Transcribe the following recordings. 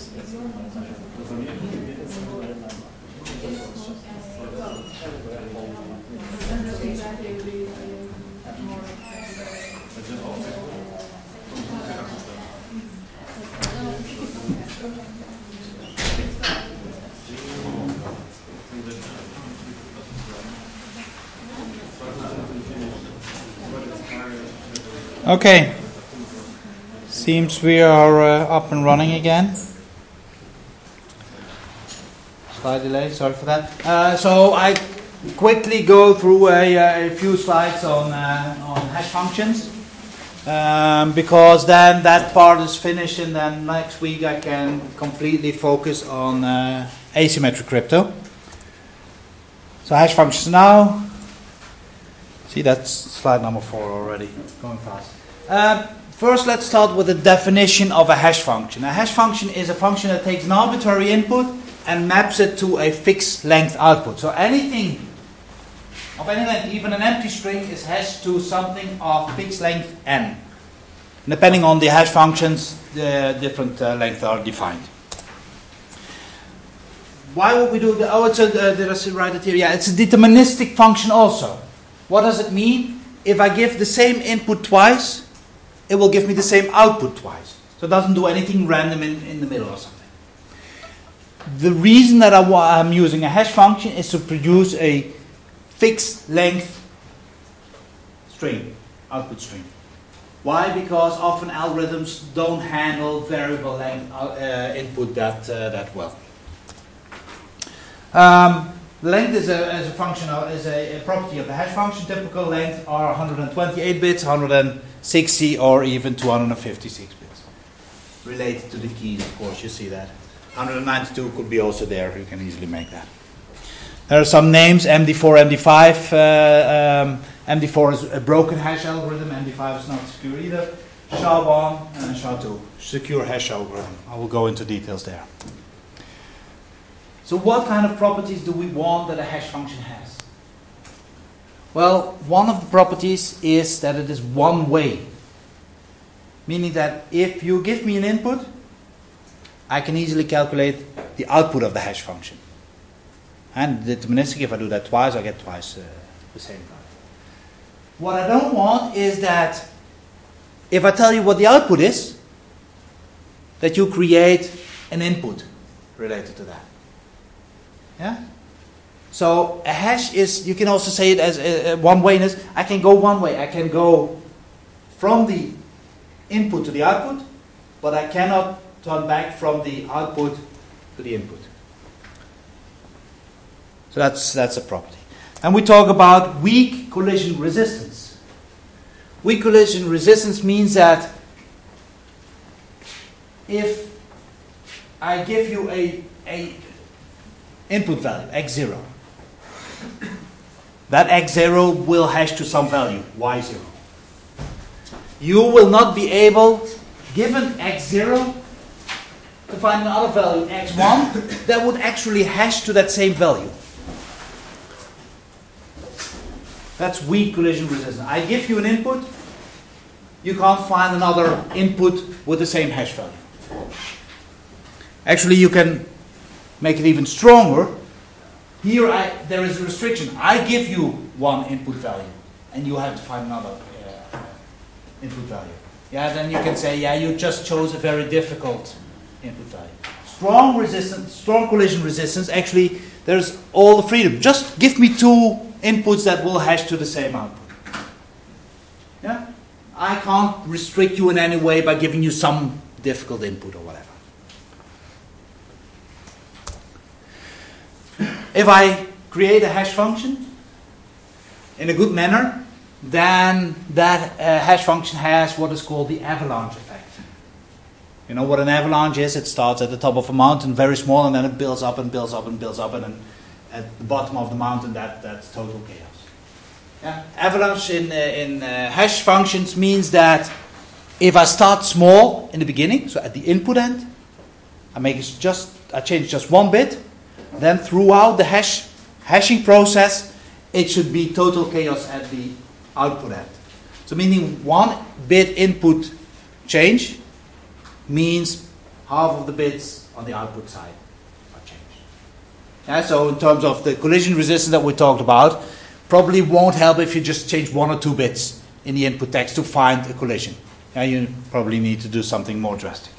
Okay, seems we are up and running again. Slight delay, sorry for that. So I quickly go through a few slides on hash functions, because then that part is finished, and then next week I can completely focus on asymmetric crypto. So hash functions now. See, that's slide number 4 already, going fast. First, let's start with the definition of a hash function. A hash function is a function that takes an arbitrary input and maps it to a fixed length output. So anything of any length, even an empty string, is hashed to something of fixed length n. And depending on the hash functions, the different lengths are defined. Why would we do that? Oh, did I write it here? Yeah, it's a deterministic function also. What does it mean? If I give the same input twice, it will give me the same output twice. So it doesn't do anything random in the middle or something. The reason that I'm using a hash function is to produce a fixed length string, output string. Why? Because often algorithms don't handle variable length input that well. Length is a function is a property of the hash function. Typical length are 128 bits, 160, or even 256 bits. Related to the keys, of course, you see that. 192 could be also there. You can easily make that. There are some names: MD4, MD5. MD4 is a broken hash algorithm. MD5 is not secure either. SHA-1 and SHA-2, secure hash algorithm. I will go into details there. So what kind of properties do we want that a hash function has? Well, one of the properties is that it is one way. Meaning that if you give me an input, I can easily calculate the output of the hash function. And deterministic, if I do that twice, I get twice the same value. What I don't want is that if I tell you what the output is, that you create an input related to that. Yeah? So a hash is, you can also say it as one-wayness. I can go one way. I can go from the input to the output, but I cannot turn back from the output to the input. So that's a property. And we talk about weak collision resistance. Weak collision resistance means that if I give you a input value, x0. That x0 will hash to some value, y0. You will not be able, given x0, to find another value, x1, that would actually hash to that same value. That's weak collision resistance. I give you an input, you can't find another input with the same hash value. Actually, you can make it even stronger. Here there is a restriction. I give you one input value, and you have to find another input value. Yeah, then you can say, yeah, you just chose a very difficult input value. Strong resistance, strong collision resistance, actually, there's all the freedom. Just give me two inputs that will hash to the same output. Yeah? I can't restrict you in any way by giving you some difficult input or whatever. If I create a hash function in a good manner, then that hash function has what is called the avalanche effect. You know what an avalanche is? It starts at the top of a mountain, very small, and then it builds up and builds up and builds up, and then at the bottom of the mountain, that's total chaos. Yeah? Avalanche in hash functions means that if I start small in the beginning, so at the input end, I change just one bit. Then throughout the hashing process, it should be total chaos at the output end. So meaning one bit input change means half of the bits on the output side are changed. Yeah, so in terms of the collision resistance that we talked about, probably won't help if you just change 1 or 2 bits in the input text to find a collision. Yeah, you probably need to do something more drastic.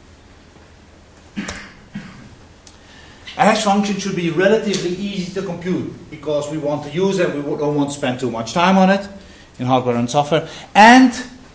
A hash function should be relatively easy to compute because we want to use it, we don't want to spend too much time on it in hardware and software. And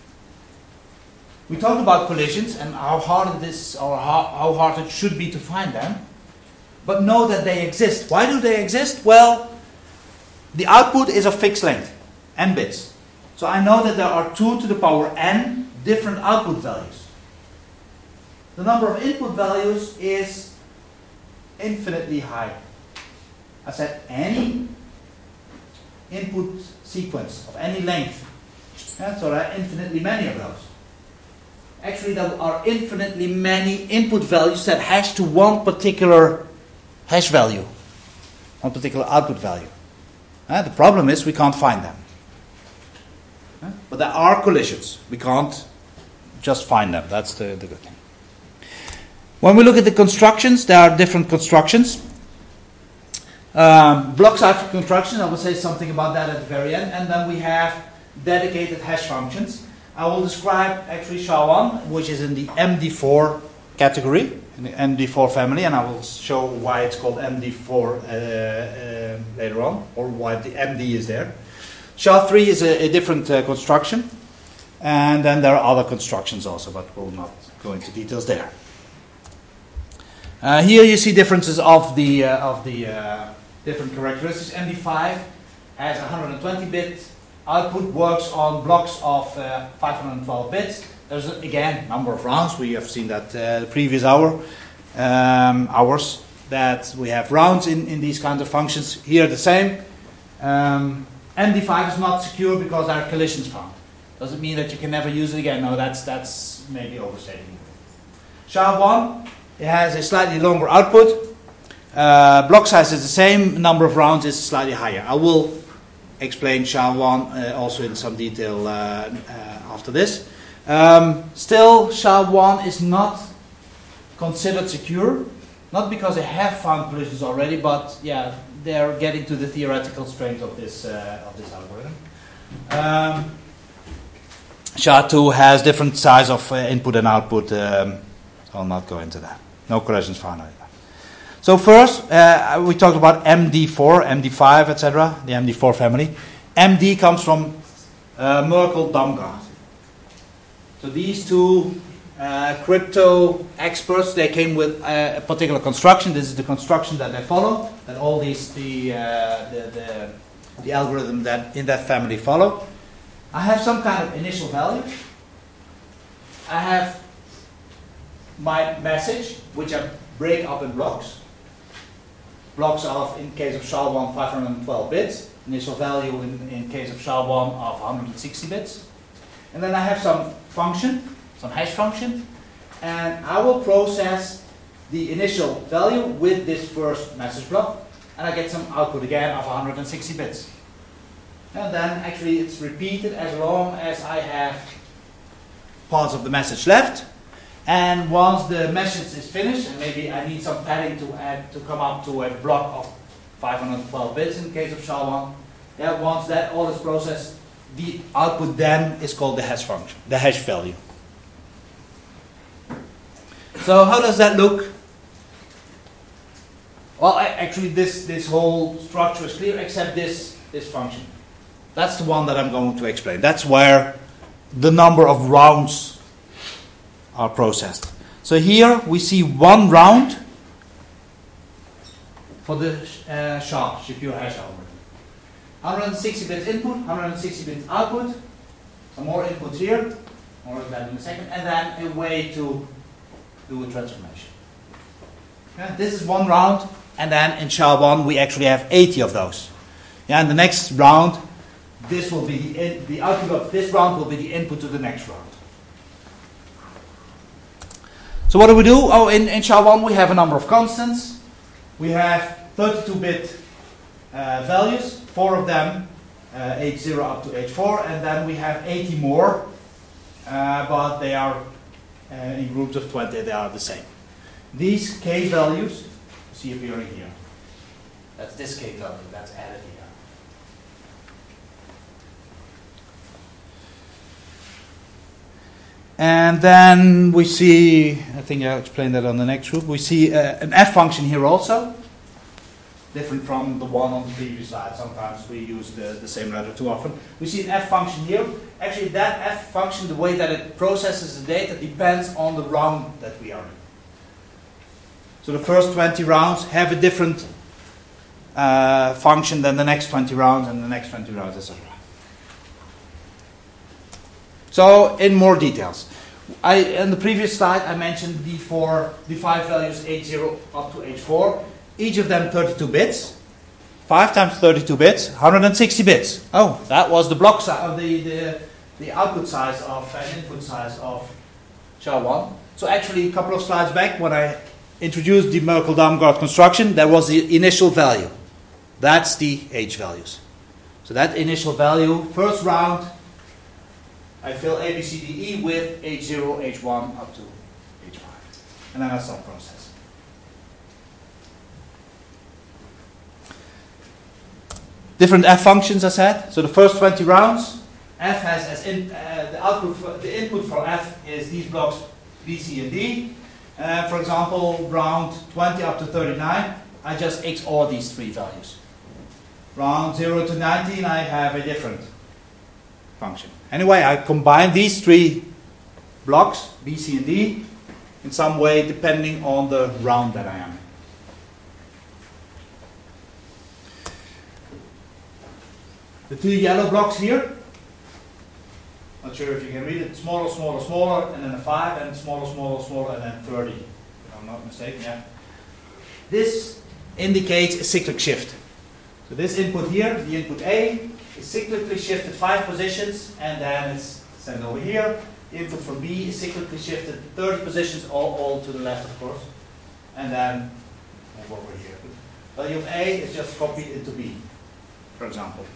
we talked about collisions and how hard it is or how hard it should be to find them. But know that they exist. Why do they exist? Well, the output is of fixed length, n bits. So I know that there are 2 to the power n different output values. The number of input values is infinitely high. I said any input sequence of any length. Yeah, so there are infinitely many of those. Actually, there are infinitely many input values that hash to one particular hash value, one particular output value. The problem is we can't find them. But there are collisions. We can't just find them. That's the good thing. When we look at the constructions, there are different constructions. Block cipher construction, I will say something about that at the very end. And then we have dedicated hash functions. I will describe actually SHA-1, which is in the MD4 category, in the MD4 family, and I will show why it's called MD4 later on, or why the MD is there. SHA-3 is a different construction, and then there are other constructions also, but we'll not go into details there. Here you see differences of the different characteristics. MD5 has 120-bit output, works on blocks of 512 bits. There's again number of rounds. We have seen that the previous hours that we have rounds in these kinds of functions. Here the same. MD5 is not secure because there are collisions found. Doesn't mean that you can never use it again. No, that's maybe overstating it. SHA-1, it has a slightly longer output. Block size is the same. Number of rounds is slightly higher. I will explain SHA-1 also in some detail after this. Still, SHA-1 is not considered secure. Not because they have found collisions already, but yeah, they're getting to the theoretical strength of this algorithm. SHA-2 has different size of input and output. I'll not go into that. No collisions found either. So first, we talked about MD4, MD5, etc., the MD4 family. MD comes from Merkle-Damgard. So these two crypto experts, they came with a particular construction. This is the construction that they follow, that all these the algorithm that in that family follow. I have some kind of initial value. I have my message, which I break up in blocks. Blocks of, in case of SHA-1, 512 bits. Initial value in case of SHA-1 of 160 bits. And then I have some function, some hash function, and I will process the initial value with this first message block, and I get some output again of 160 bits. And then actually it's repeated as long as I have parts of the message left. And once the message is finished, and maybe I need some padding to add to come up to a block of 512 bits in case of SHA-1. Yeah, once that all is processed, the output then is called the hash function, the hash value. So how does that look? Well, actually this whole structure is clear except this function. That's the one that I'm going to explain. That's where the number of rounds are processed. So here we see one round for the SHA, secure hash algorithm. 160 bits input, 160 bits output, some more inputs here, more of that in a second, and then a way to do a transformation. Yeah, this is one round, and then in SHA-1 we actually have 80 of those. Yeah, and the next round, this will be the output of this round will be the input to the next round. So what do we do? Oh, in SHA-1 we have a number of constants. We have 32-bit values, 4 of them, H0 up to H4, and then we have 80 more, but they are in groups of 20 they are the same. These k values you see appearing here. That's this k value, that's added here. And then we see, I think I'll explain that on the next group, we see an f function here also, different from the one on the previous slide. Sometimes we use the same letter too often. We see an f function here. Actually, that f function, the way that it processes the data, depends on the round that we are in. So the first 20 rounds have a different function than the next 20 rounds and the next 20 rounds, etc. So, in more details. In the previous slide, I mentioned the 5 values H0 up to H4. Each of them 32 bits. 5 times 32 bits, 160 bits. Oh, that was the block size of the output size of and input size of SHA-1. So actually, a couple of slides back, when I introduced the Merkle-Damgard construction, that was the initial value. That's the H values. So that initial value, first round, I fill A, B, C, D, E with H0, H1 up to H5. And then I start processing. Different F functions, I said. So the first 20 rounds, F has as the input for F is these blocks B, C, and D. For example, round 20 up to 39, I just XOR these three values. Round 0 to 19, I have a different function. Anyway, I combine these three blocks, B, C, and D, in some way depending on the round that I am in. The two yellow blocks here, not sure if you can read it, smaller, smaller, smaller, and then a 5, and smaller, smaller, smaller, and then 30, if I'm not mistaken, yeah. This indicates a cyclic shift. So this input here, the input A, is cyclically shifted 5 positions, and then it's sent over here. The input from B is cyclically shifted 30 positions, all to the left, of course. And then move over here. The value of A is just copied into B, for example.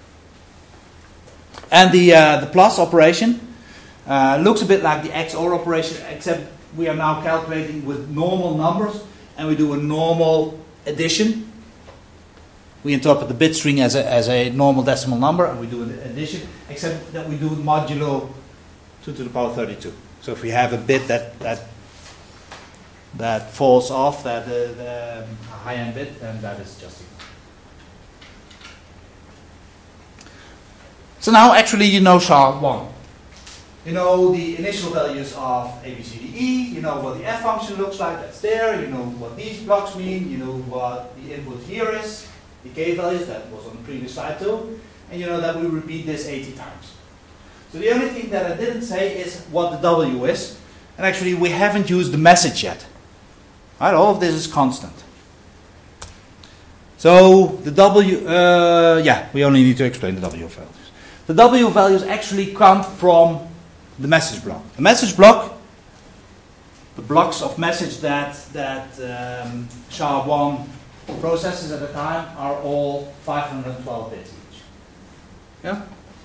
And the plus operation looks a bit like the XOR operation, except we are now calculating with normal numbers, and we do a normal addition. We interpret the bit string as a normal decimal number, and we do an addition, except that we do modulo 2 to the power 32. So if we have a bit that falls off, the high-end bit, then that is just it. So now actually you know SHA-1. You know the initial values of A, B, C, D, E. You know what the F function looks like, that's there. You know what these blocks mean. You know what the input here is. The K values, that was on the previous slide too. And you know that we repeat this 80 times. So the only thing that I didn't say is what the W is. And actually we haven't used the message yet. Right, all of this is constant. So the W, we only need to explain the W values. The W values actually come from the message block. The message block, the blocks of message that SHA-1 processes at the time are all 512 bits each. Yeah?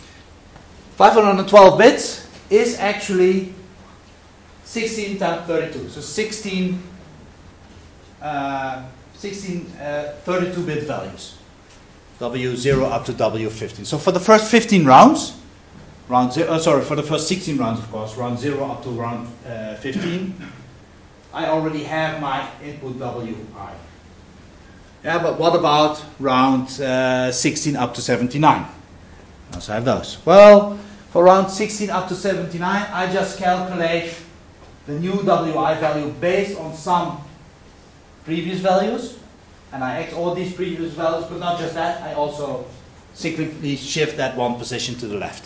512 bits is actually 16 times 32. So 16 32-bit values. W0 up to W15. So for the first 15 rounds, for the first 16 rounds, of course, round 0 up to round 15, I already have my input WI. Yeah, but what about round 16 up to 79? I also have those. Well, for round 16 up to 79, I just calculate the new WI value based on some previous values. And I XOR these previous values, but not just that, I also cyclically shift that one position to the left.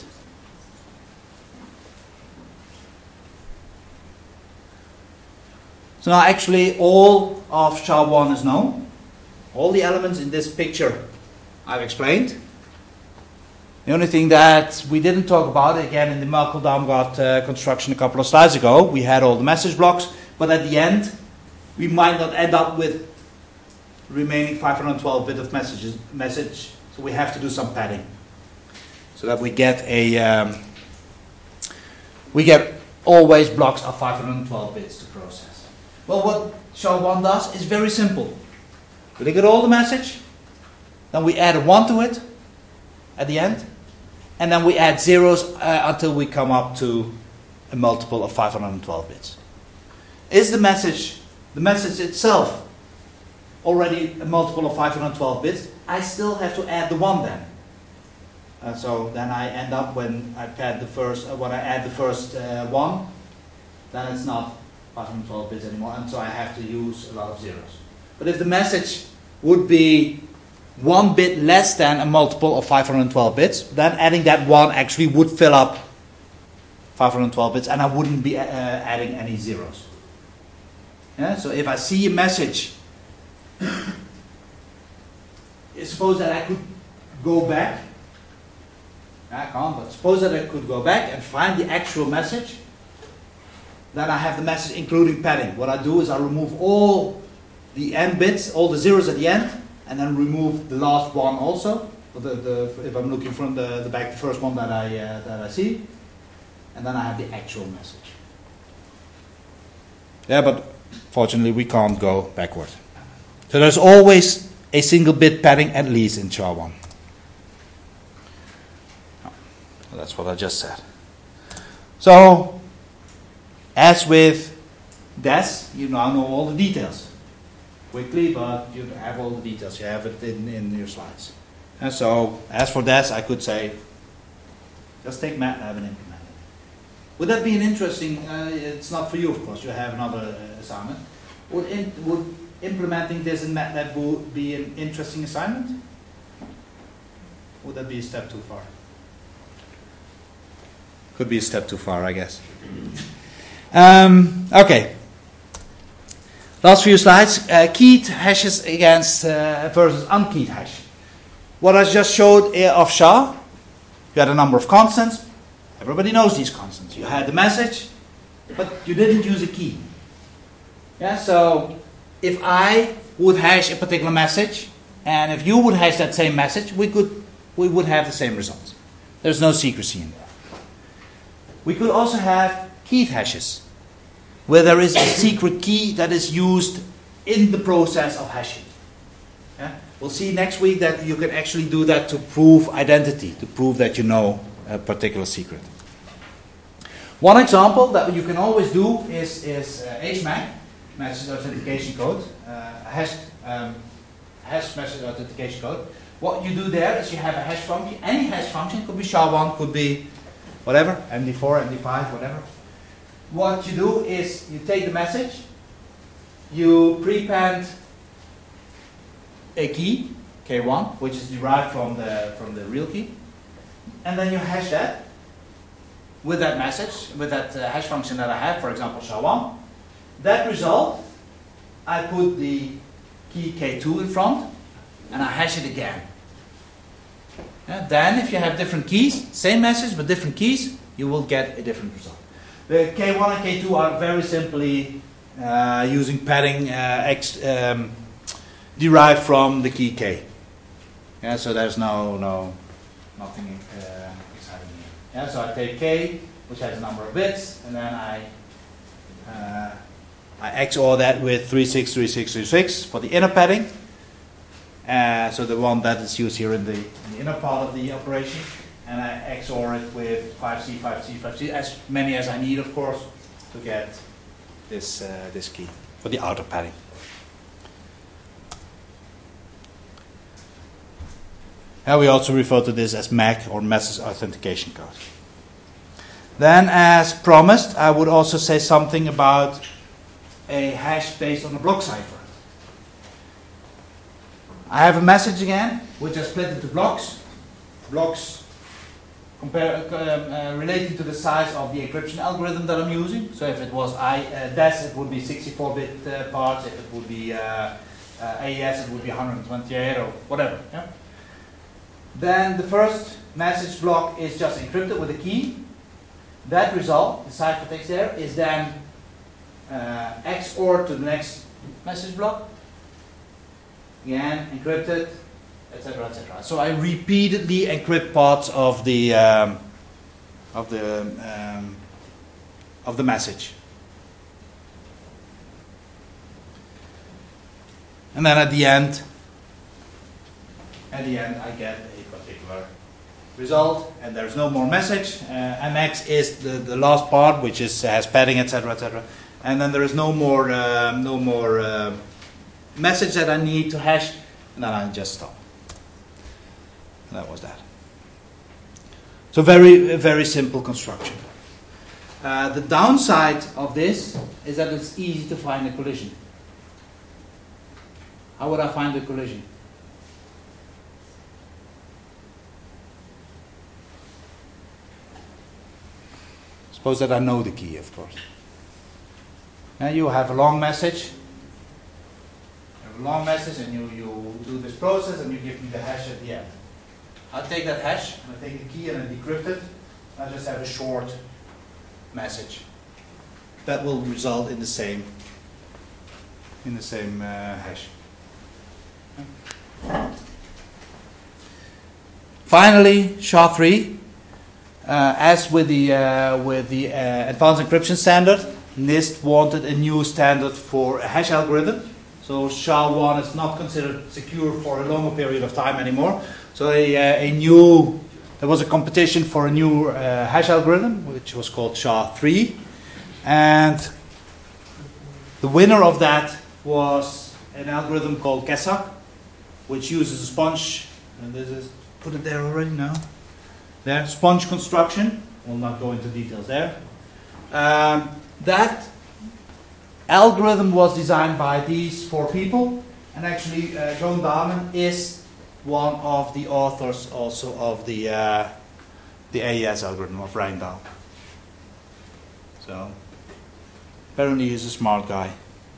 So now actually all of SHA-1 is known. All the elements in this picture I've explained. The only thing that we didn't talk about, again in the Merkle-Damgard construction a couple of slides ago, we had all the message blocks, but at the end we might not end up with remaining 512 bit of message, so we have to do some padding so that we get always blocks are 512 bits to process. Well, what SHA-1 does is very simple. We look at all the message, then we add a 1 to it at the end, and then we add zeros until we come up to a multiple of 512 bits. Is the message itself already a multiple of 512 bits? I still have to add the 1 then. So then I end up when I add the first 1, then it's not 512 bits anymore, and so I have to use a lot of zeros. But if the message would be 1 bit less than a multiple of 512 bits, then adding that 1 actually would fill up 512 bits, and I wouldn't be adding any zeros. Yeah? So if I see a message, suppose that I could go back. I can't, but suppose that I could go back and find the actual message. Then I have the message including padding. What I do is I remove all the end bits, all the zeros at the end, and then remove the last one also. If I'm looking from the back, the first one that I see, and then I have the actual message. Yeah, but fortunately we can't go backward. So there's always a single bit padding at least in SHA-1. That's what I just said. So, as with DES, you now know all the details. Quickly, but you have all the details. You have it in your slides. And so, as for DES, I could say, just take MATLAB and implement it. Would that be an interesting, it's not for you of course, you have another assignment. Would implementing this in MATLAB be an interesting assignment? Would that be a step too far? Could be a step too far, I guess. Okay. Last few slides. Keyed hashes against versus unkeyed hash. What I just showed of SHA, you had a number of constants. Everybody knows these constants. You had the message, but you didn't use a key. Yeah. So if I would hash a particular message, and if you would hash that same message, we would have the same results. There's no secrecy in there. We could also have keyed hashes, where there is a secret key that is used in the process of hashing. Yeah? We'll see next week that you can actually do that to prove identity, to prove that you know a particular secret. One example that you can always do is HMAC, Message Authentication Code, hash Message Authentication Code. What you do there is you have a hash function. Any hash function, could be SHA-1, could be whatever, MD4, MD5, whatever. What you do is you take the message, you prepend a key, K1, which is derived from the real key, and then you hash that with that message, with that hash function that I have, for example, SHA-1. That result, I put the key K2 in front, and I hash it again. Yeah, then if you have different keys, same message but different keys, you will get a different result. The K1 and K2 are very simply using padding derived from the key K. Yeah, so there's nothing exciting here. Yeah, so I take K, which has a number of bits, and then I XOR that with 363636 for the inner padding. So the one that is used here in the inner part of the operation, and I XOR it with 5C, 5C, 5C, as many as I need, of course, to get this key for the outer padding. And we also refer to this as MAC, or Message Authentication Code. Then, as promised, I would also say something about a hash based on a block cipher. I have a message again, which I split into blocks. Blocks relating to the size of the encryption algorithm that I'm using. So if it was DES, it would be 64-bit parts. If it would be AES, it would be 128 or whatever. Yeah? Then the first message block is just encrypted with a key. That result, the ciphertext there, is then XOR to the next message block. Again, encrypted, etc., etc. So I repeatedly encrypt parts of the of the message. And then at the end I get a particular result, and there's no more message. MX is the last part, which is has padding, etc., etc. And then there is no more message that I need to hash, and then I just stop. And that was that. So very simple construction. The downside of this is that it's easy to find a collision. How would I find a collision? Suppose that I know the key, of course. And you have a long message. And you do this process, and you give me the hash at the end. I'll take that hash, and I take the key and I decrypt it. I just have a short message. That will result in the same hash. Finally, SHA-3. As with the advanced encryption standard, NIST wanted a new standard for a hash algorithm. So SHA-1 is not considered secure for a longer period of time anymore. So there was a competition for a new hash algorithm, which was called SHA-3, and the winner of that was an algorithm called Kesak, which uses a sponge. And this is put it there already now. There, sponge construction. We'll not go into details there. That algorithm was designed by these 4 people, and actually Joan Dahmen is one of the authors also of the AES algorithm of Rijndael. So apparently he's a smart guy.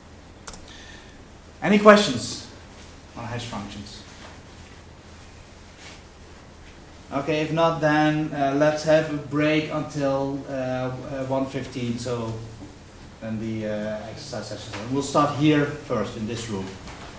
Any questions on hash functions? Okay, if not, then let's have a break until 1:15. So then the exercise session. We'll start here first in this room.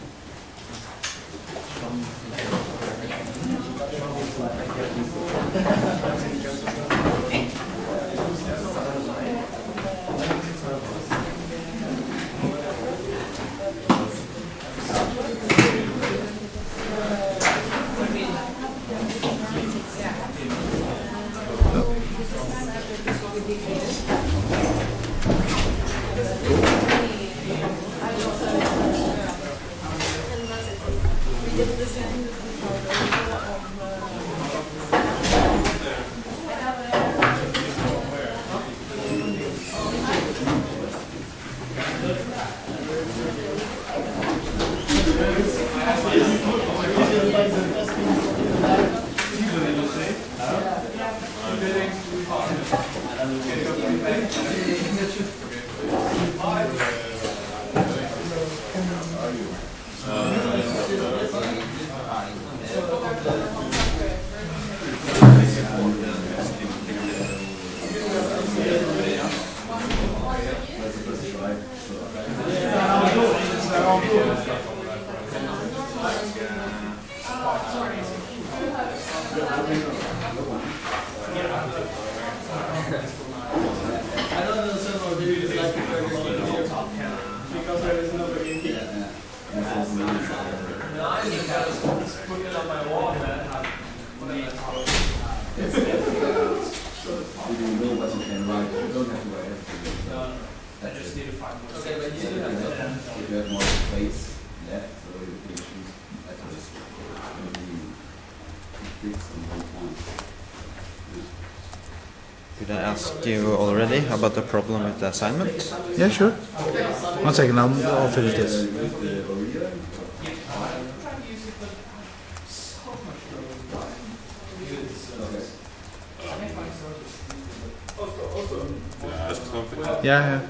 Did I ask you already about the problem with the assignment? Yeah, sure. 1 second, I'll finish this. Yeah.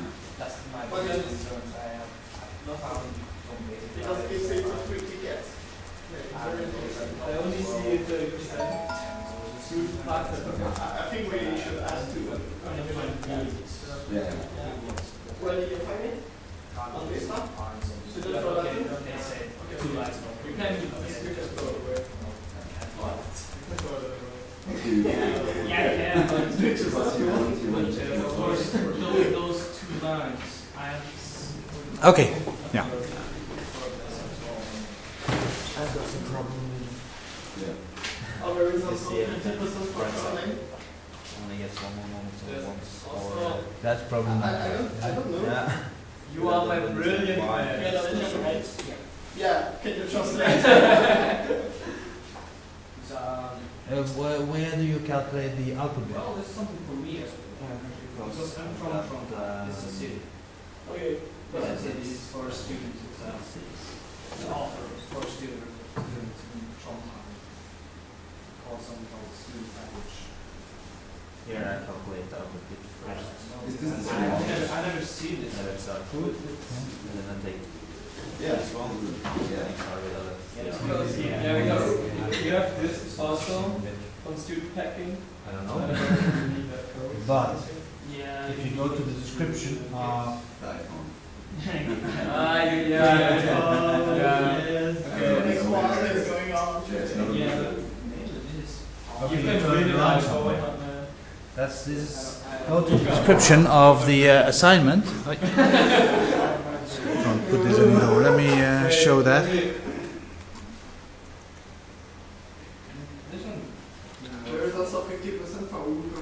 I think we should ask two. Yeah. Where did you find it? On this one? So just draw that in? Okay, 2 lines. We can do this. We just go over. What? Yeah. Okay. Yeah. Oh, there is also 50% for selling. Only gets one more moment once. Also, That's problem. I don't know. Yeah. You are my brilliant man. Yeah, can you translate? Where do you calculate the output bit? Well, this is something for me as well. Because I'm from this is a city. Okay. This is a city is for students. It's an offer for students in Trondheim. Called something called student package. Here I calculate the output bit first. Is this the same one? I never seen this. And it's output, and then I take Yeah. this one. Yeah. Because there we go. You have this also on student packing. I don't I know. don't know if you need that code. But Yeah. if you go to the description of The iPhone. yeah. The next one is going on. You can really like this is go to the description of the assignment. Don't put this anymore. Let me show that. There is also 50% for Uber.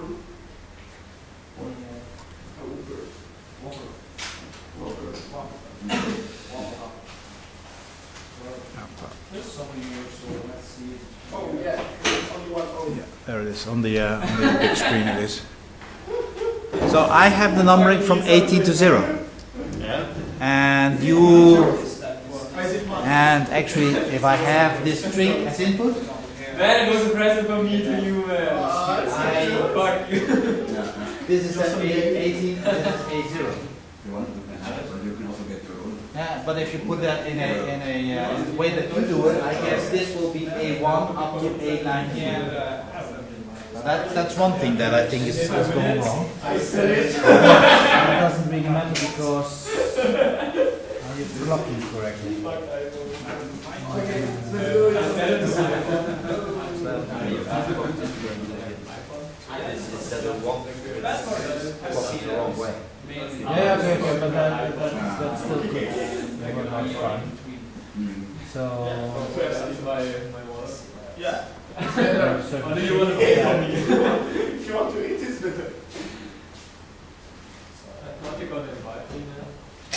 There's something here, so let's see. Oh yeah, only one O. Yeah, there it is on the big screen. It is. So I have the numbering from 18 to 0, Yeah. and you. I did one. And actually, if I have this string as input, Then it was a present from me to you. Fuck you. this is then A18 and this is A0. You want to have it, or you can also get your own. Yeah, but if you put that in a way that you do it, I guess this will be A1 up to A19. That's one thing that I think is going wrong. I said it. It doesn't really matter because are you blocking correctly? Okay, let's do it. Instead of one, it's the wrong way. Yeah, okay, but that's still good. That's fine. So. Yeah. so What do you want to pay for me? If you want to eat, it's better. What you gonna invite me now?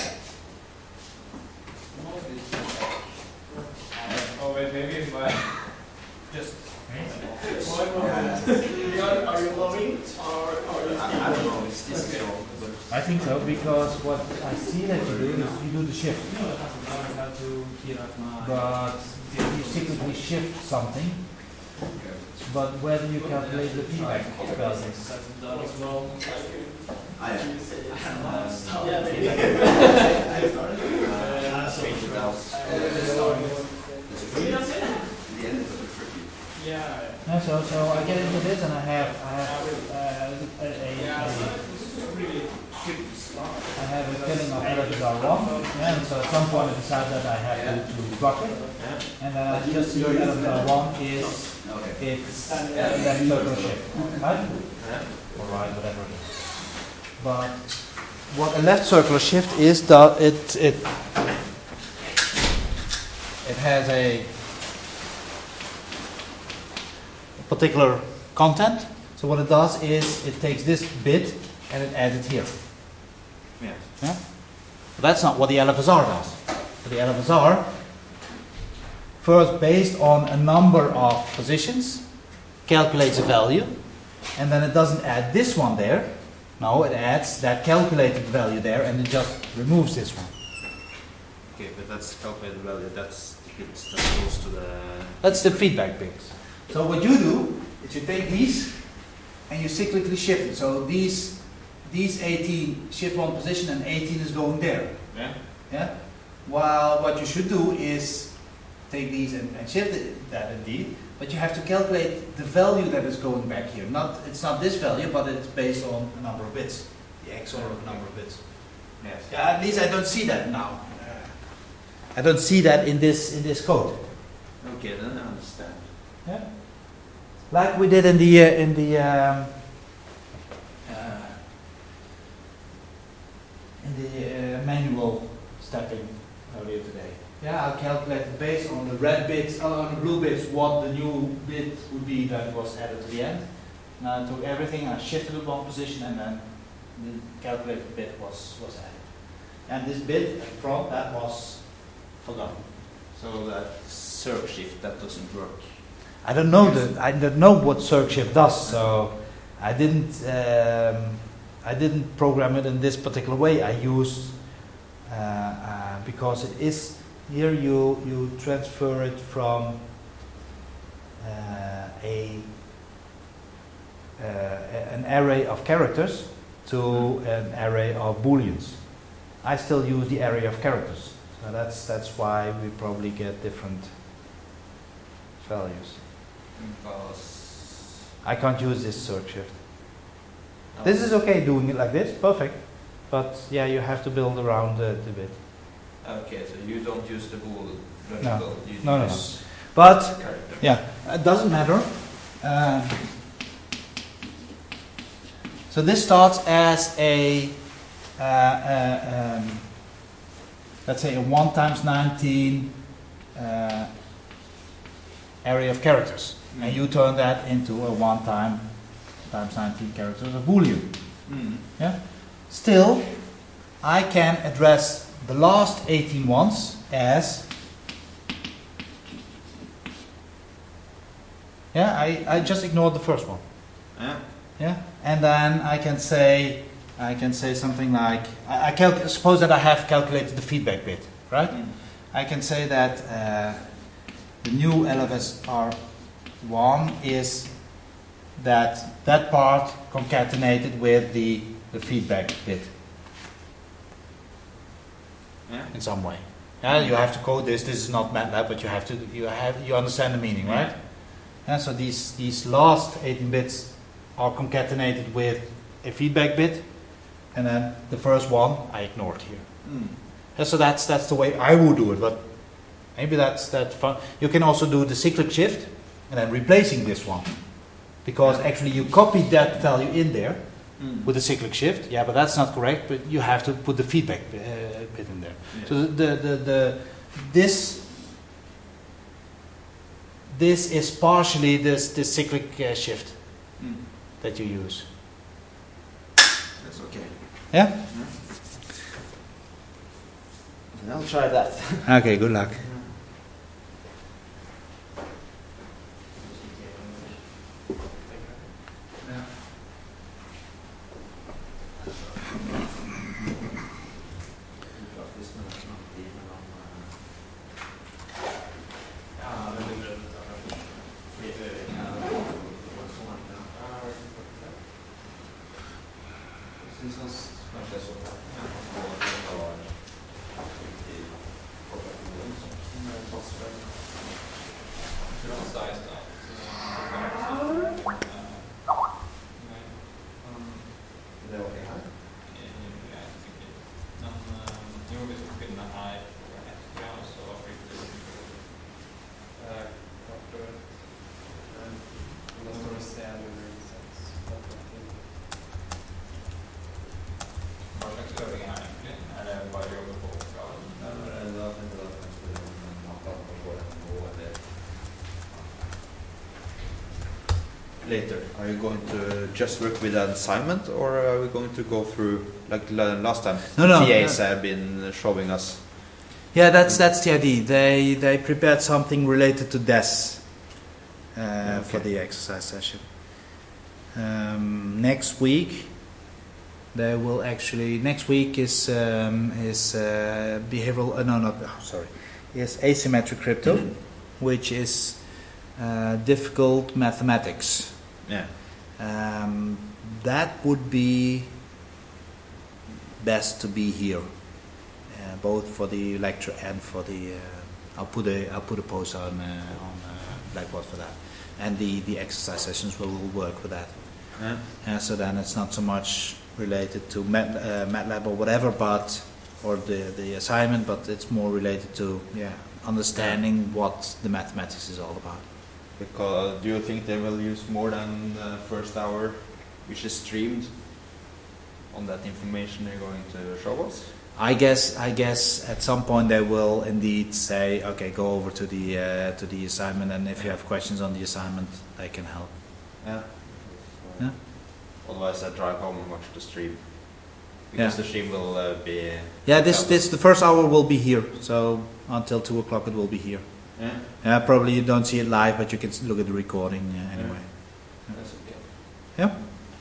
Oh wait, maybe invite. Just. Are you loving or are you I don't know, it's this girl, but I think so because what I see that you do is you do the shift, but you cyclically shift something. But where do you calculate the feedback values? Done as well. I am. Yeah, maybe. change it out. In the end, it's a bit tricky. Yeah. Yeah, so I get into this and I have I have a killing of LFSR1, and so at some point I decide that I have to block it, and then I just see LFSR1 is Okay. it's left circular shift, right? Or right, whatever it is. But what a left circular shift is that it has a particular content. So what it does is it takes this bit and it adds it here. Yeah. Yeah? But that's not what the LFSR does. So the LFSR, first based on a number of positions, calculates a value, and then it doesn't add this one there. No, it adds that calculated value there, and it just removes this one. Okay, but that's calculated value, that's the bits that goes to the... That's the feedback bits. So what you do is you take these and you cyclically shift it. So these 18 shift one position and 18 is going there. Yeah? Yeah? While what you should do is take these and shift that indeed, but you have to calculate the value that is going back here. It's not this value, but it's based on a number of bits. The XOR of a number of bits. Yes. Yeah, at least I don't see that now. I don't see that in this code. Okay, then I understand. Yeah. Like we did in the manual stepping earlier today. Yeah, I'll calculate based on the red bits, on the blue bits, what the new bit would be that was added to the end. Now I took everything, I shifted it one position, and then the calculated bit was added. And this bit at front, that was forgotten. So that circ shift, that doesn't work. I don't know what circ shift does, so I didn't program it in this particular way. I used because it is here you transfer it from an array of characters to an array of booleans. I still use the array of characters, so that's why we probably get different values. Because I can't use this circ shift. This is okay doing it like this, perfect. But yeah, you have to build around the bit. okay, so you don't use the bool No. logical. You No. use But character. yeah, it doesn't matter. So this starts as a let's say a 1 times 19 array of characters, and you turn that into a 1 times 19 characters of Boolean. Yeah. Still, I can address the last 18 ones as I just ignored the first one. Yeah. Yeah, and then I can say something like suppose that I have calculated the feedback bit, right? I can say that the new LFSR1 is that part concatenated with the feedback bit in some way. Yeah, you have to code this. This is not MATLAB, but you understand the meaning, right? And so these last 18 bits are concatenated with a feedback bit, and then the first one I ignored here. Yeah, so that's the way I would do it, but maybe that's fun. You can also do the cyclic shift and then replacing this one, because actually you copied that value in there with the cyclic shift. Yeah, but that's not correct. But you have to put the feedback bit in there. Yeah. So this is partially this cyclic shift that you use. That's okay. Yeah. I'll try that. Okay. Good luck. Later, are you going to just work with an assignment, or are we going to go through like last time? No. TAs have been showing us. Yeah, that's the idea. They prepared something related to DES for the exercise session. Next week, they will actually. Next week is behavioral. Is asymmetric crypto, which is difficult mathematics. Yeah. That would be best to be here, both for the lecture and for the. I'll put a post on Blackboard for that, and the exercise sessions will work with that. So then it's not so much related to MATLAB or whatever, or the assignment, but it's more related to understanding what the mathematics is all about. Because do you think they will use more than the first hour, which is streamed, on that information they're going to show us? I guess at some point they will indeed say, okay, go over to the assignment, and if you have questions on the assignment, they can help. Yeah. Yeah. Otherwise, I drive home and watch the stream. Because Yeah. the stream will be. Yeah, this the first hour will be here, so until 2 o'clock it will be here. Yeah. Yeah, probably you don't see it live, but you can look at the recording anyway. That's okay. Yeah.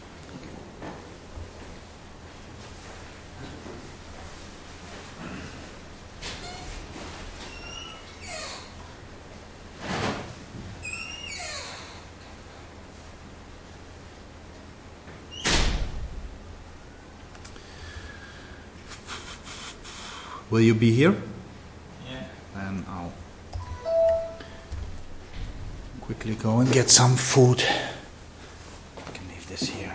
Will you be here? Yeah. Then I'll quickly go and get some food. I can leave this here.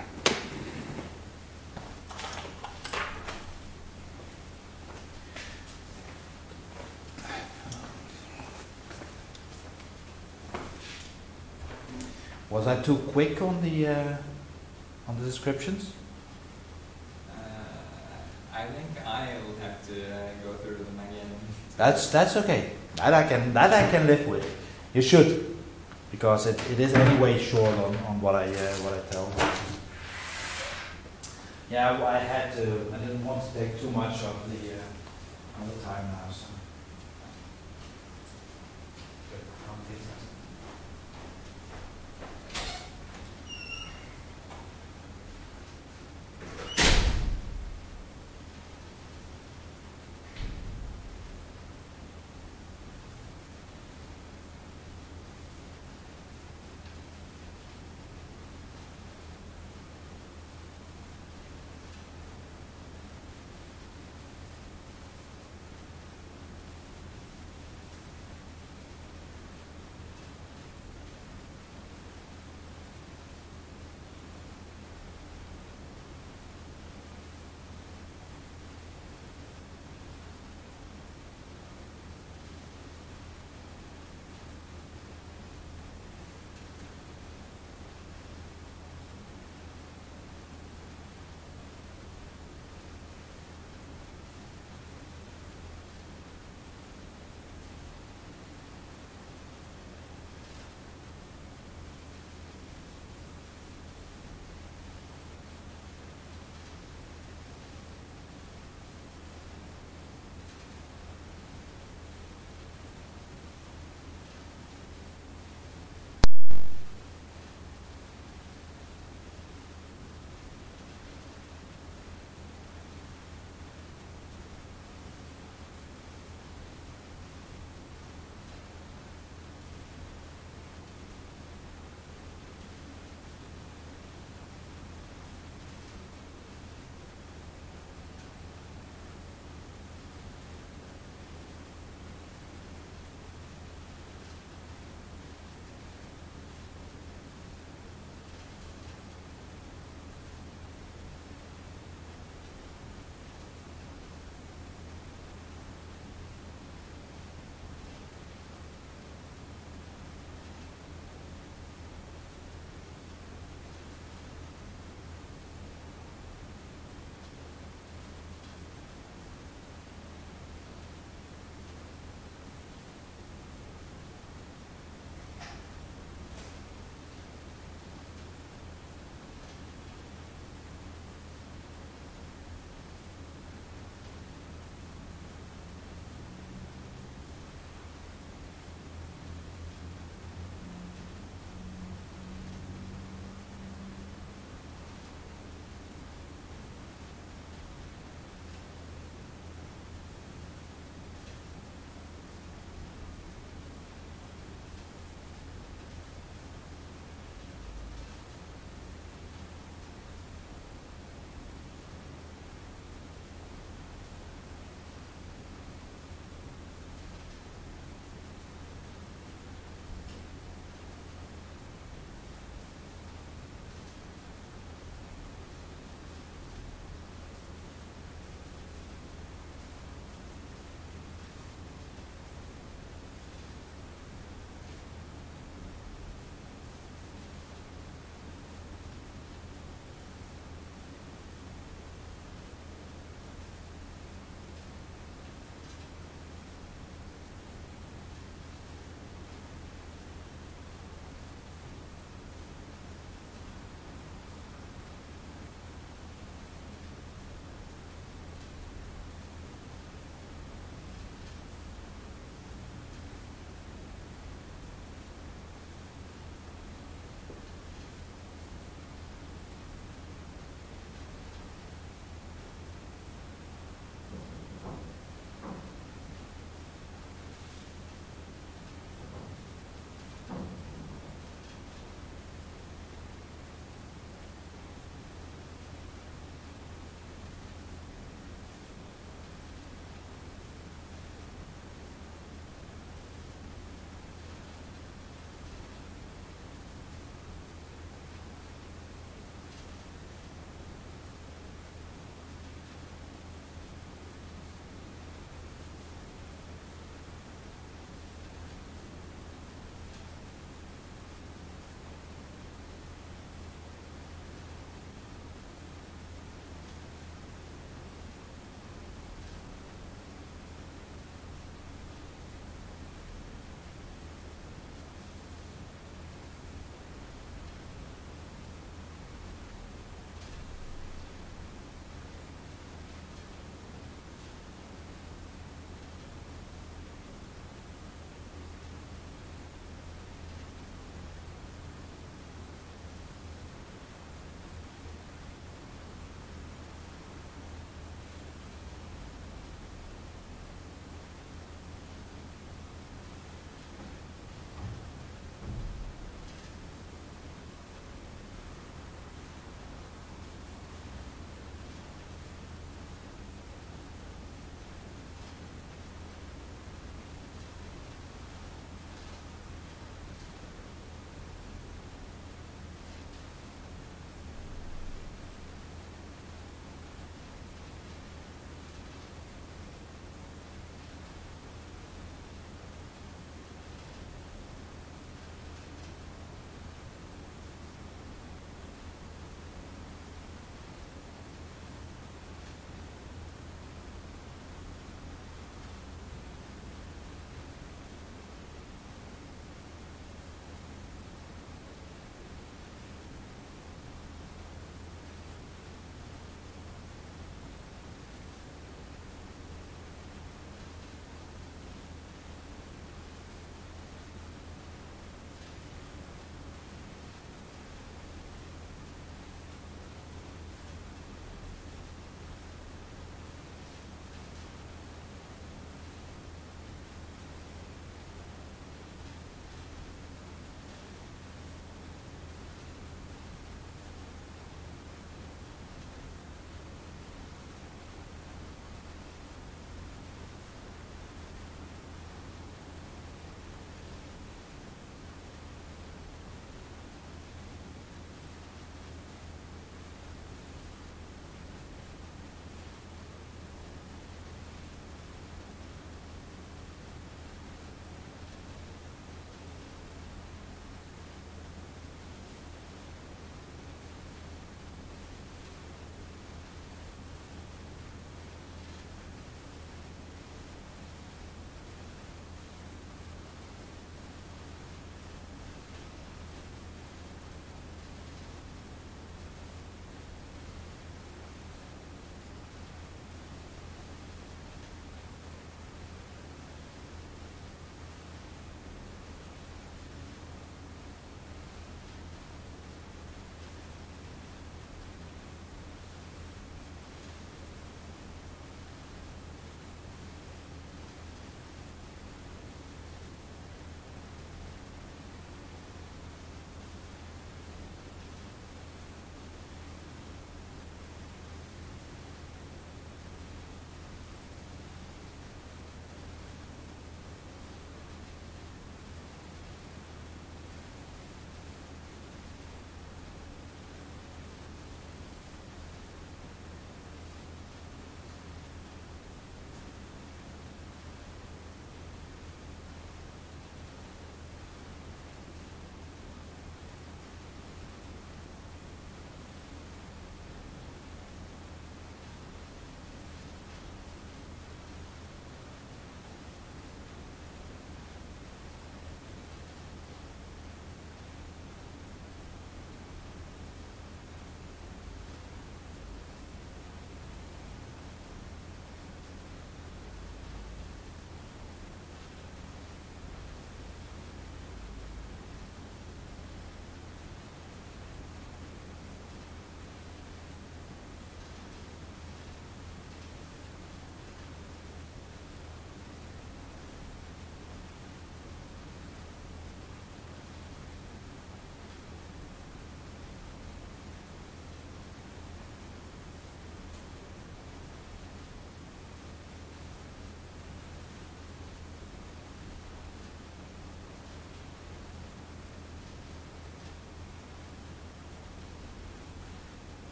Was I too quick on the descriptions? I think I will have to go through them again. That's okay. That I can live with. You should, because it is anyway short on what I tell. Yeah, well, I had to. I didn't want to take too much of the time now. So.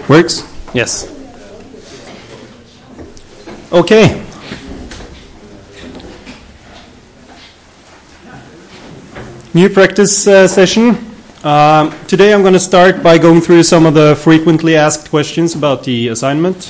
Works? Yes. Okay. New practice session. Today I'm going to start by going through some of the frequently asked questions about the assignment.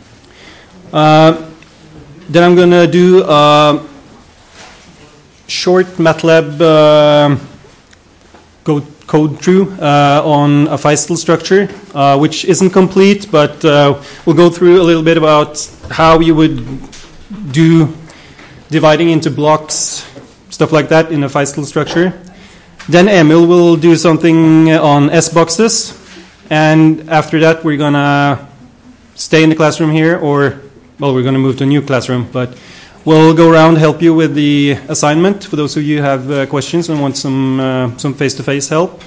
Then I'm going to do a short MATLAB code through on a Feistel structure, which isn't complete, but we'll go through a little bit about how you would do dividing into blocks, stuff like that in a Feistel structure. Then Emil will do something on S-boxes, and after that we're going to stay in the classroom here, or, well, we're going to move to a new classroom, but we'll go around, help you with the assignment for those of you who have questions and want some face-to-face help.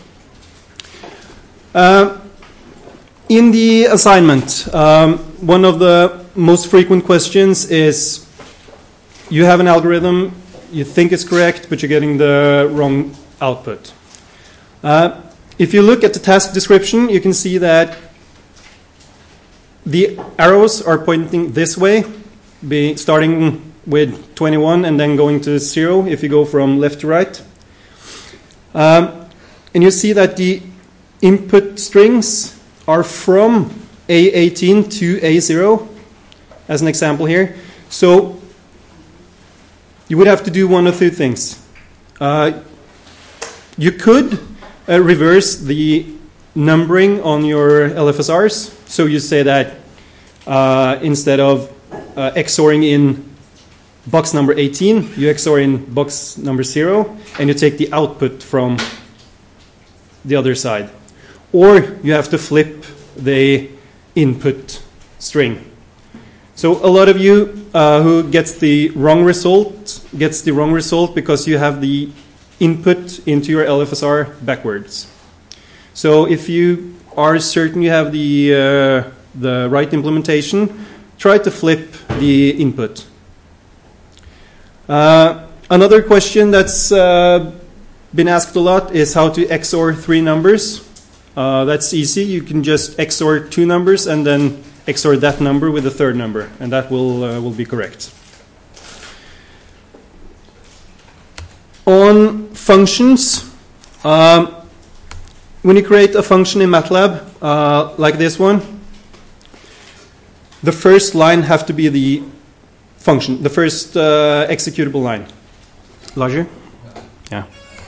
In the assignment, one of the most frequent questions is you have an algorithm, you think it's correct, but you're getting the wrong output. If you look at the task description, you can see that the arrows are pointing this way, starting with 21 and then going to 0 if you go from left to right. And you see that the input strings are from A18 to A0, as an example here. So you would have to do one of two things. You could reverse the numbering on your LFSRs. So you say that instead of XORing in box number 18, you XOR in box number 0, and you take the output from the other side. Or you have to flip the input string. So a lot of you who gets the wrong result because you have the input into your LFSR backwards. So if you are certain you have the right implementation, try to flip the input. Another question that's been asked a lot is how to XOR 3 numbers. That's easy. You can just XOR 2 numbers and then XOR that number with the third number, and that will be correct. On functions, when you create a function in MATLAB like this one, the first line have to be the function, the first executable line. Larger? Yeah.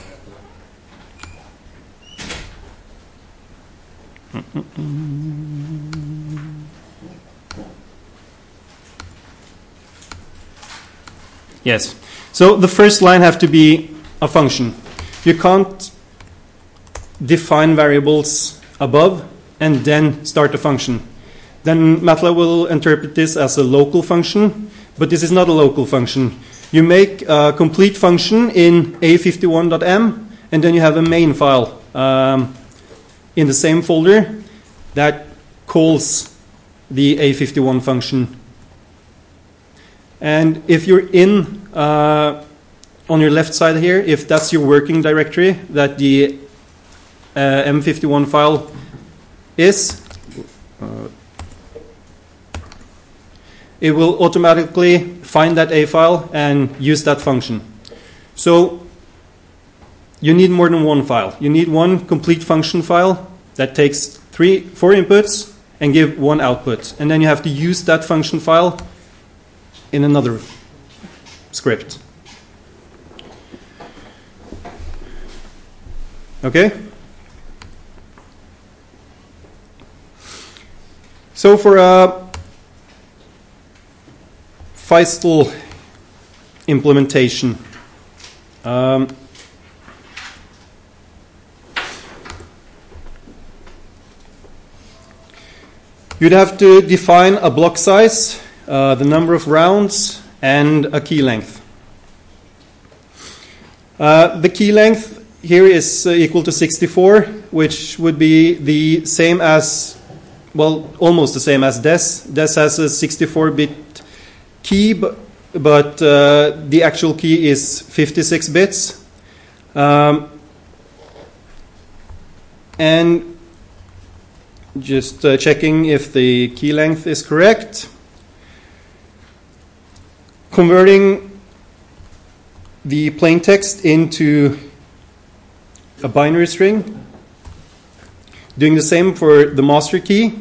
Yes. So the first line have to be a function. You can't define variables above and then start a function. Then MATLAB will interpret this as a local function, but this is not a local function. You make a complete function in a51.m, and then you have a main file in the same folder that calls the a51 function. And if you're in, on your left side here, if that's your working directory that the M51 file is, it will automatically find that A file and use that function. So you need more than one file. You need one complete function file that takes 4 inputs and give 1 output. And then you have to use that function file in another script. Okay? So for a Feistel implementation, you'd have to define a block size, the number of rounds, and a key length. The key length here is equal to 64, which would be the same as, well, almost the same as DES. DES has a 64-bit key, but the actual key is 56 bits. And just checking if the key length is correct. Converting the plain text into a binary string. Doing the same for the master key.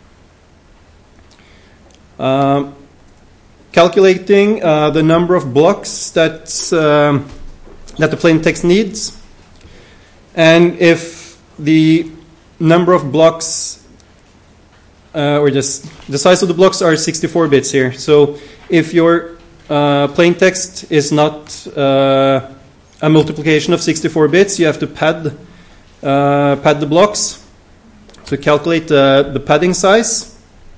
Calculating the number of blocks that the plain text needs. And if the number of blocks, or just the size of the blocks are 64 bits here. So if your plain text is not a multiplication of 64 bits, you have to pad the blocks to calculate the padding size.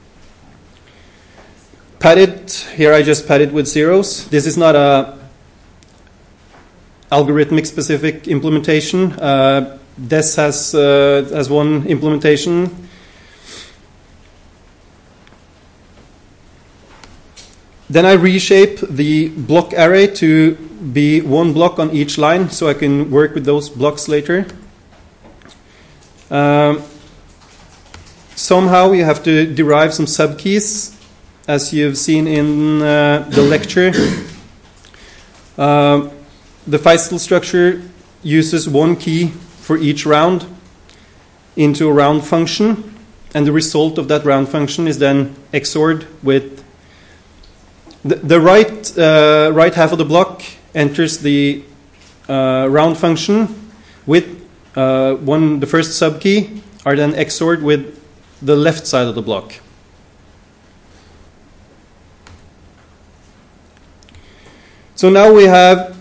Padded, here I just padded with zeros. This is not a algorithmic specific implementation. DES has one implementation. Then I reshape the block array to be one block on each line, so I can work with those blocks later. Somehow you have to derive some subkeys, as you've seen in the lecture. The Feistel structure uses one key for each round into a round function, and the result of that round function is then XORed with the right half of the block enters the round function with the first subkey are then XORed with the left side of the block. So now we have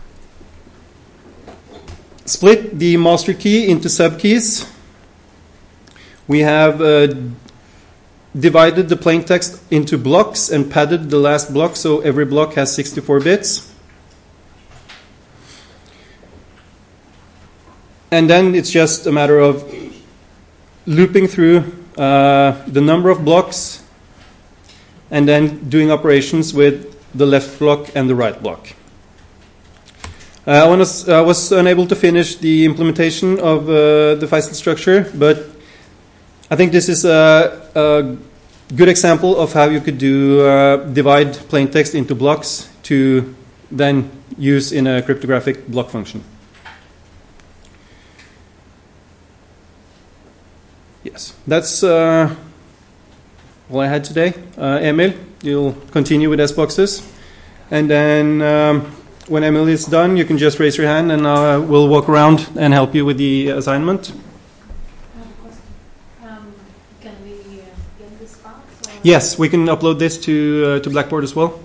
split the master key into subkeys. We have divided the plain text into blocks and padded the last block, so every block has 64 bits. And then it's just a matter of looping through the number of blocks and then doing operations with the left block and the right block. I was unable to finish the implementation of the Feistel structure, but I think this is a good example of how you could do divide plain text into blocks to then use in a cryptographic block function. Yes, that's all I had today. Emil, you'll continue with SBoxes. And then when Emil is done, you can just raise your hand and we'll walk around and help you with the assignment. Can we get this file? Yes, we can upload this to Blackboard as well.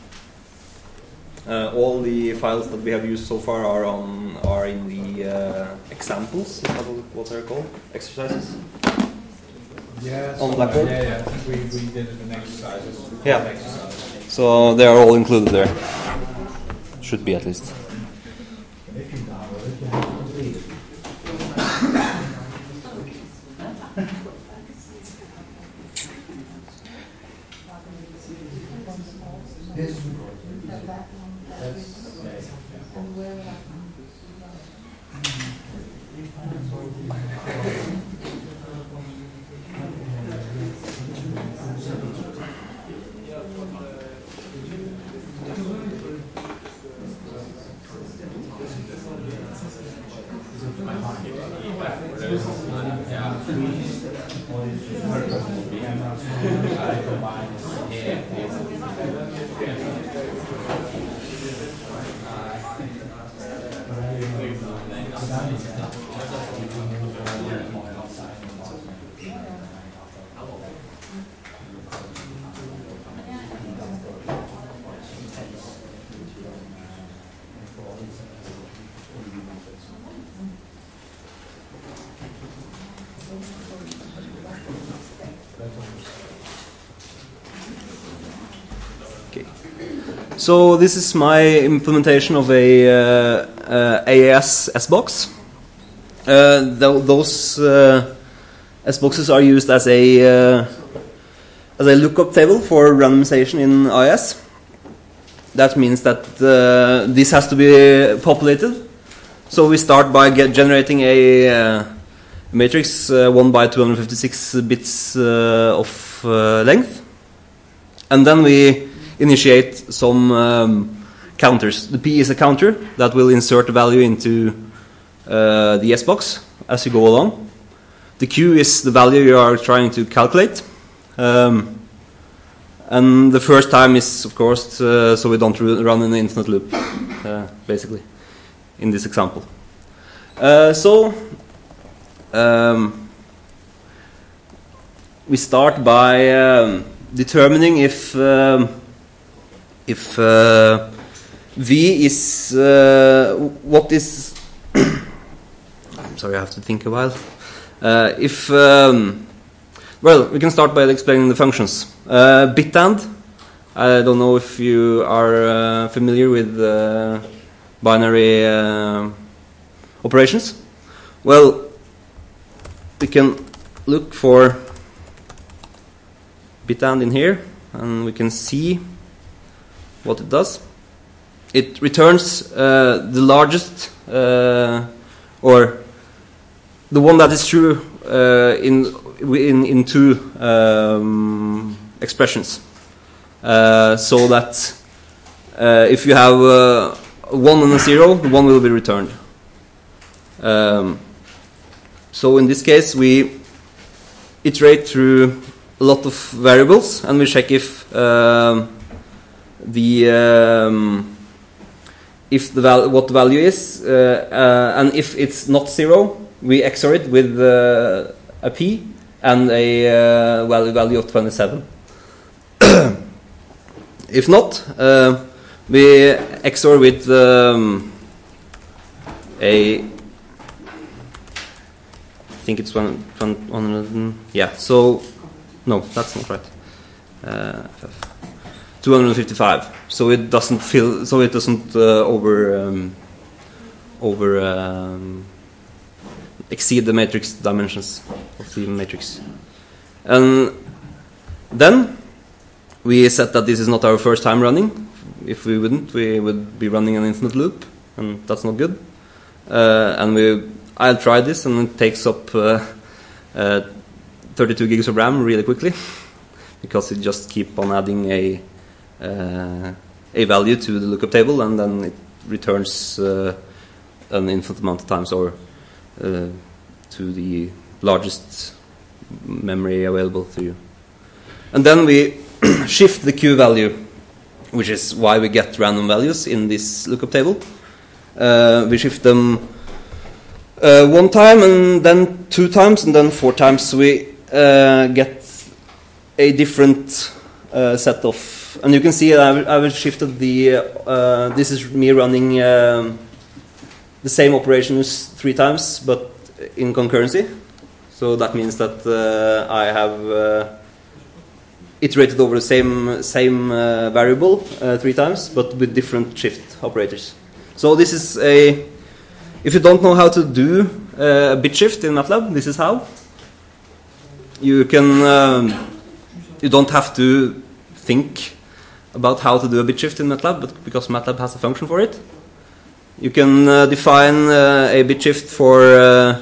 All the files that we have used so far are in the examples. Is that what they're called? Exercises. Yes. On Blackboard. Yeah. I think we did it in exercises. Yeah. So they are all included there. Should be at least. If you download it, you have to complete it. Yes. So this is my implementation of a AES SBox. Those SBoxes are used as a lookup table for randomization in IIS. That means that this has to be populated. So we start by generating a matrix 1 by 256 bits of length. And then we initiate some counters. The P is a counter that will insert a value into the S box as you go along. The Q is the value you are trying to calculate. And the first time is, of course, so we don't run in an infinite loop, basically, in this example. We start by determining if V is what is. I'm sorry, I have to think a while. Well, we can start by explaining the functions. Bitand. I don't know if you are familiar with binary operations. Well, we can look for bitand in here, and we can see what it does. It returns the largest, or the one that is true in two expressions. So that if you have a 1 and a 0, the 1 will be returned. So in this case, we iterate through a lot of variables, and we check if what the value is, and if it's not 0, we XOR it with a P and a value of 27. If not, we XOR with I think it's 100. Yeah. So no, that's not right. 255. So it doesn't fill. So it doesn't exceed the matrix dimensions of the matrix. And then we set that this is not our first time running. If we wouldn't, we would be running an infinite loop, and that's not good. And I'll try this, and it takes up 32 gigs of RAM really quickly, because it just keep on adding a value to the lookup table, and then it returns an infinite amount of times, or to the largest memory available to you. And then we shift the Q value, which is why we get random values in this lookup table. We shift them 1 time, and then 2 times, and then 4 times. So we get a different set of, and you can see I've shifted the. This is me running the same operations 3 times, but in concurrency. So that means that I have iterated over the same variable 3 times, but with different shift operators. So this is a. If you don't know how to do a bit shift in MATLAB, this is how. You can. You don't have to think about how to do a bit shift in MATLAB, but because MATLAB has a function for it. You can define a bit shift for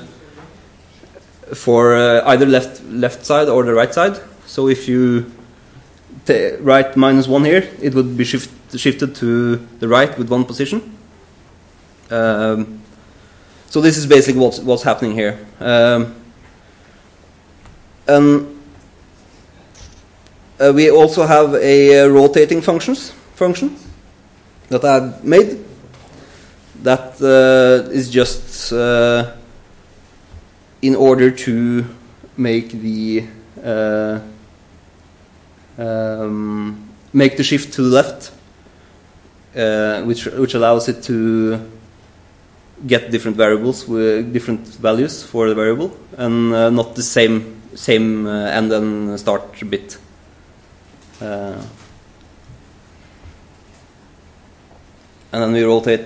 either left side or the right side. So if you write -1 here, it would be shifted to the right with 1 position. So this is basically what's happening here. We also have a rotating function that I've made. That is just in order to make the shift to the left, which allows it to get different variables with different values for the variable, and not the same end and start bit. And then we rotate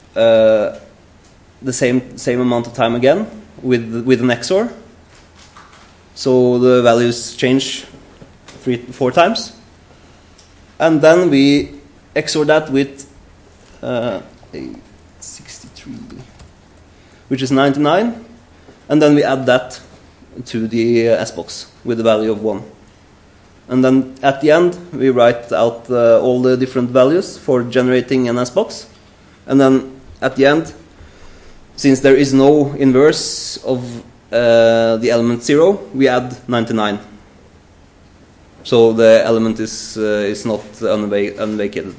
the same amount of time again with an XOR. So the values change 4 times, and then we XOR that with a 63, which is 99, and then we add that to the S-box with the value of 1. And then at the end, we write out all the different values for generating an S-box. And then at the end, since there is no inverse of the element 0, we add 99. So the element is not unvacated.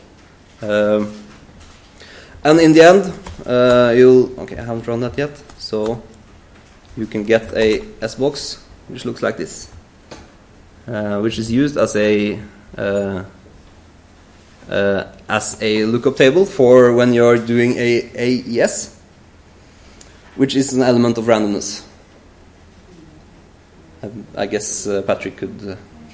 And in the end, okay, I haven't run that yet, so you can get a S-box which looks like this, which is used as a lookup table for when you're doing a AES, which is an element of randomness. I guess Patrick could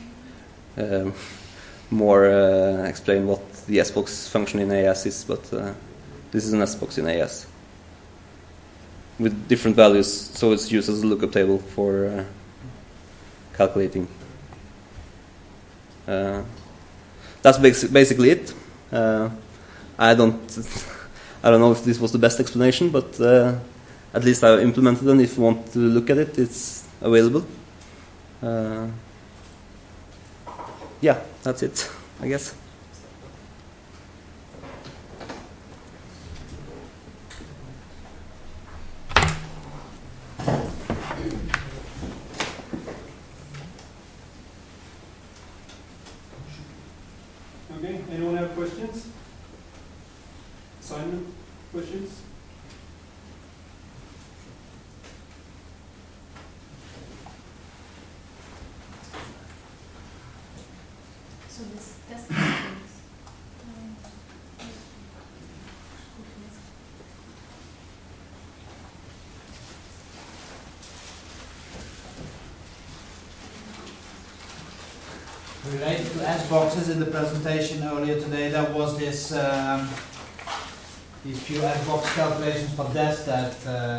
more explain what the S-box function in AES is, but this is an S-box in AES with different values, so it's used as a lookup table for calculating. That's basically it. I don't know if this was the best explanation, but at least I implemented it. If you want to look at it, it's available. Yeah, that's it, I guess. Okay, anyone have questions? Assignment questions? So this test Related to S-boxes in the presentation earlier today, there was this these few S-box calculations for DES that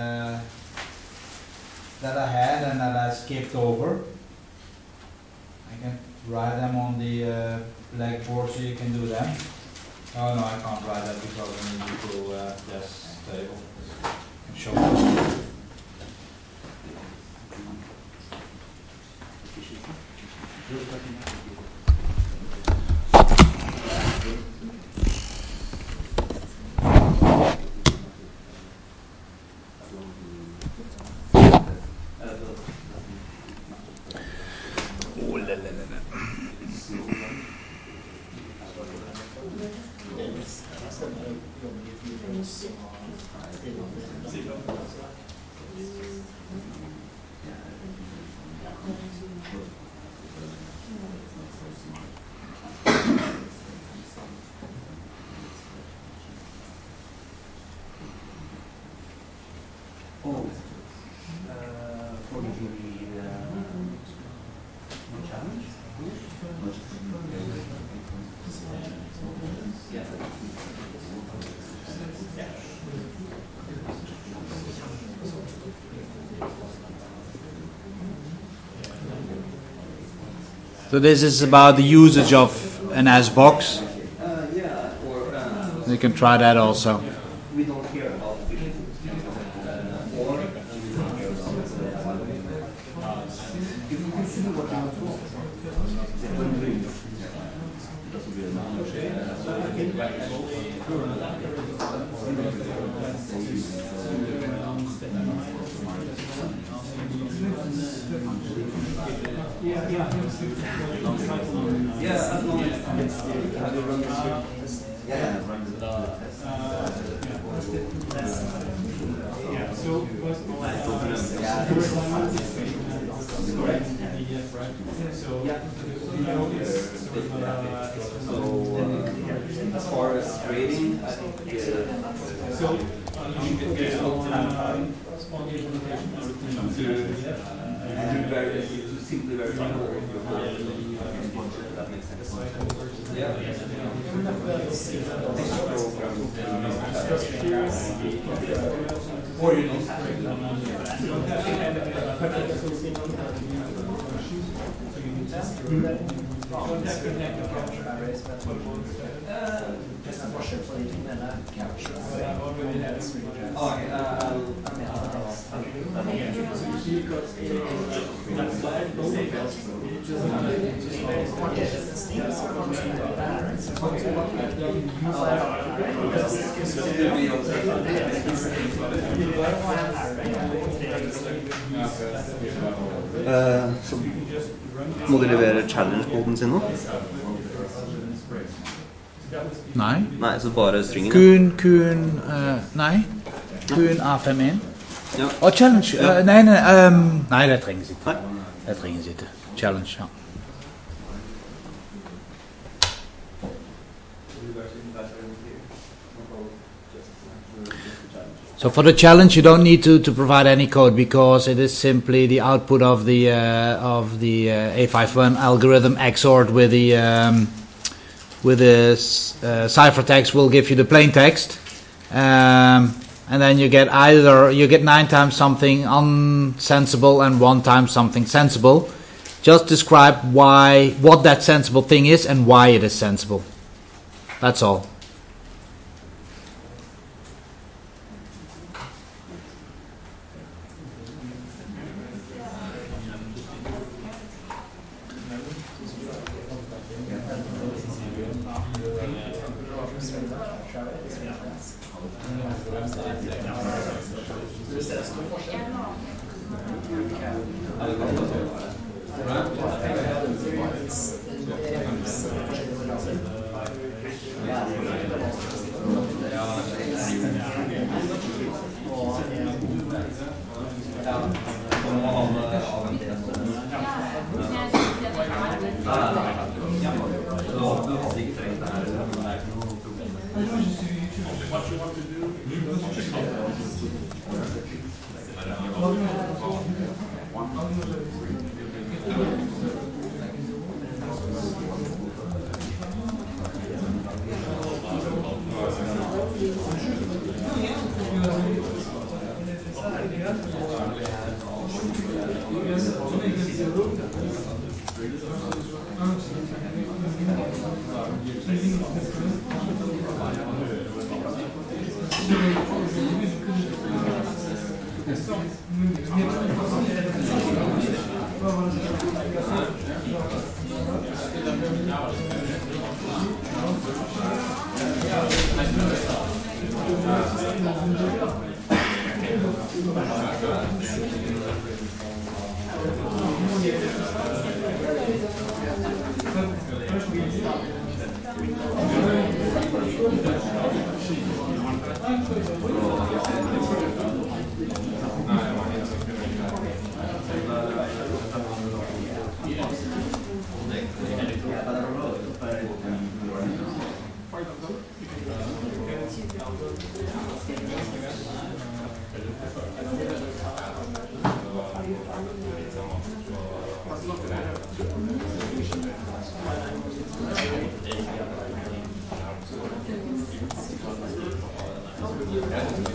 I had and that I skipped over. I can write them on the blackboard so you can do them. Oh no, I can't write that because I need to do DES table. I can show you. So this is about the usage of an S-box. You can try that also. We don't care about as far as grading, I think to simply verify that makes sense. Or you don't have Så må de levere challenge-koden sin nå? Nei. Nei, så bare stringen? Nei. Kun A51. Ja. Og challenge. Ja. Nei, det trengs ikke. Nei. Det trengs ikke. Challenge, ja. So for the challenge, you don't need to provide any code because it is simply the output of the A51 algorithm XORed with the ciphertext will give you the plain text, and then you get 9 times something unsensible and 1 time something sensible. Just describe what that sensible thing is and why it is sensible. That's all. Ja.